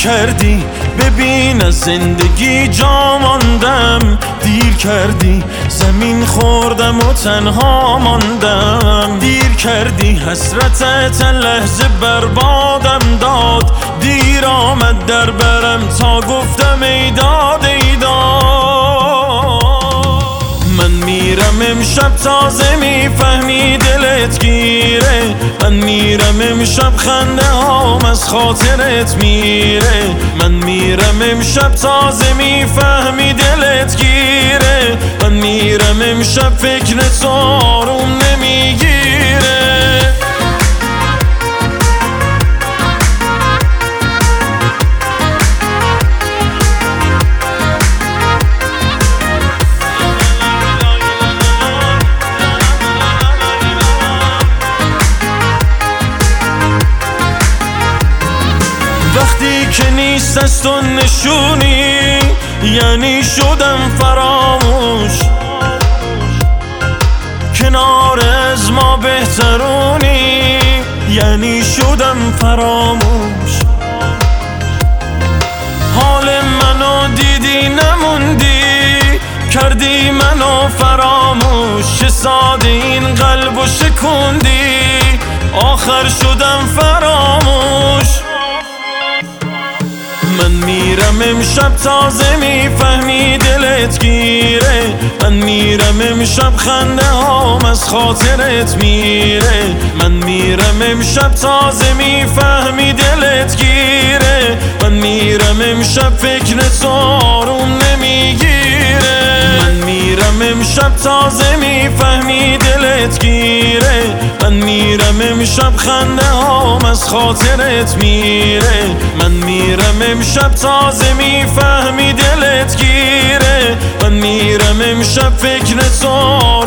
کردی ببین از زندگی جا ماندم، دیر کردی زمین خوردم و تنها ماندم، دیر کردی حسرتت لحظه بربادم داد، دیر آمد در برم تا گفتم ای داد ای داد. من میرم امشب تازه میفهمی دلت گیره، من میرم امشب خنده هام از خاطرت میره، من میرم امشب تازه میفهمی دلت گیره، من میرم امشب فکر تو آروم نمیگیره. وقتی که نیست از تو نشونی یعنی شدم فراموش، کنار از ما بهترونی یعنی شدم فراموش، حال منو دیدی نموندی کردی منو فراموش، چه ساده این قلبو شکوندی آخر شدم فراموش. من میرم امشب تازه میفهمی دلت گیره، من میرم امشب خنده هام از خاطرت میره، من میرم امشب تازه میفهمی دلت گیره، من میرم امشب فکر تو آروم نمیگیره، من میرم امشب تازه میفهمی دلت گیره، من میرم امشب خنده هام از خاطرت میره، من میرم امشب تازه میفهمی دلت گیره، من میرم امشب فکر تو